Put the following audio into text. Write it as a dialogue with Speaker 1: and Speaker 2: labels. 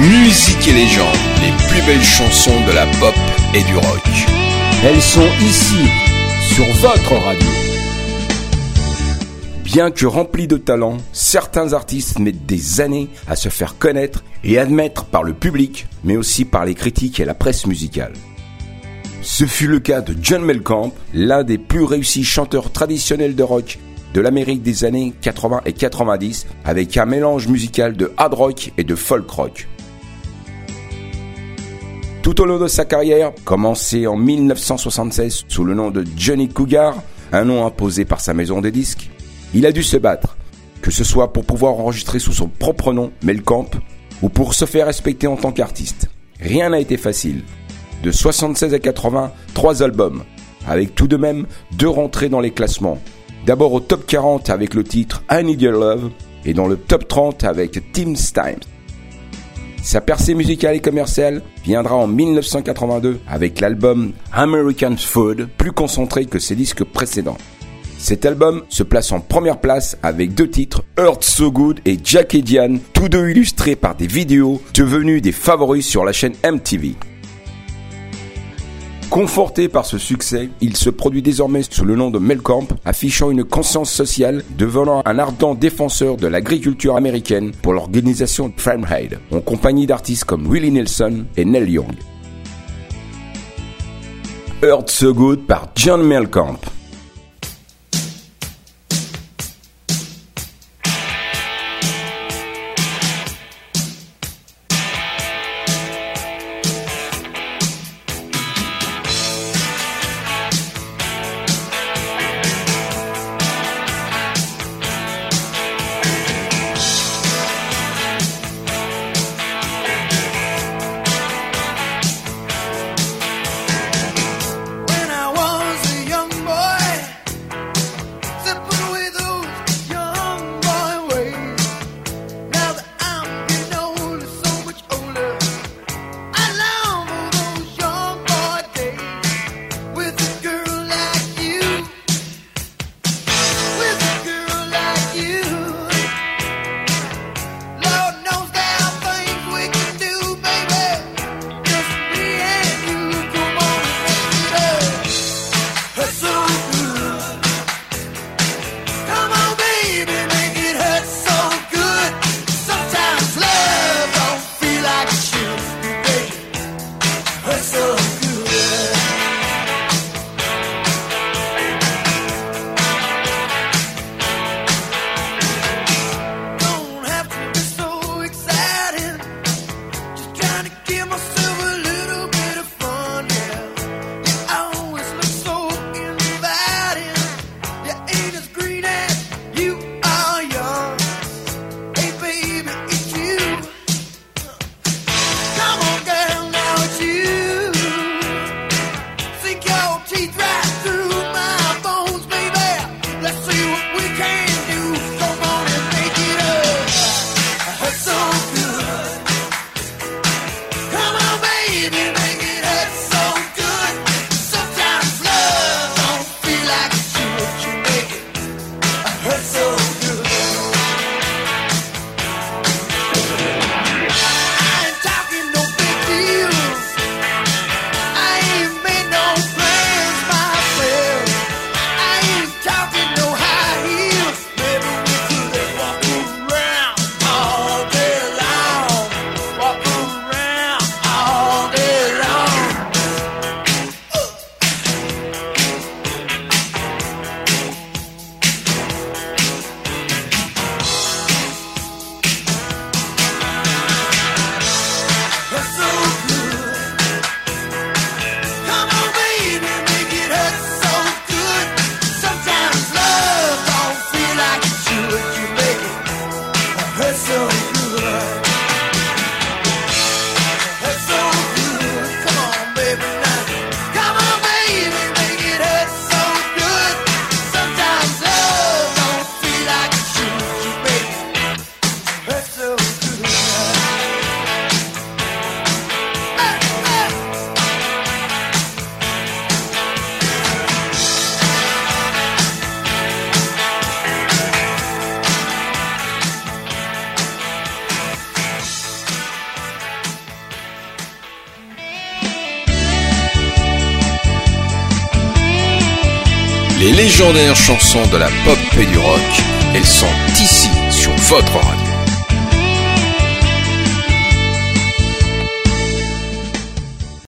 Speaker 1: Musique et légende, les plus belles chansons de la pop et du rock.
Speaker 2: Elles sont ici, sur votre radio. Bien que remplis de talent, certains artistes mettent des années à se faire connaître et admettre par le public, mais aussi par les critiques et la presse musicale. Ce fut le cas de John Mellencamp, l'un des plus réussis chanteurs traditionnels de rock de l'Amérique des années 80 et 90, avec un mélange musical de hard rock et de folk rock. Tout au long de sa carrière, commencée en 1976 sous le nom de Johnny Cougar, un nom imposé par sa maison de disques, il a dû se battre, que ce soit pour pouvoir enregistrer sous son propre nom, Mellencamp, ou pour se faire respecter en tant qu'artiste. Rien n'a été facile. De 76 à 80, 3 albums, avec tout de même 2 rentrées dans les classements. D'abord au top 40 avec le titre I Need Your Love, et dans le top 30 avec Tim's Time. Sa percée musicale et commerciale viendra en 1982 avec l'album American Food, plus concentré que ses disques précédents. Cet album se place en première place avec 2 titres, Hurt So Good et Jack et Diane, tous deux illustrés par des vidéos devenues des favoris sur la chaîne MTV. Conforté par ce succès, il se produit désormais sous le nom de Mellencamp, affichant une conscience sociale, devenant un ardent défenseur de l'agriculture américaine pour l'organisation Farm Aid, en compagnie d'artistes comme Willie Nelson et Neil Young. Hurt So Good par John Mellencamp.
Speaker 3: When I was a young boy
Speaker 1: Les légendaires chansons de la pop et du rock, elles sont ici sur votre radio.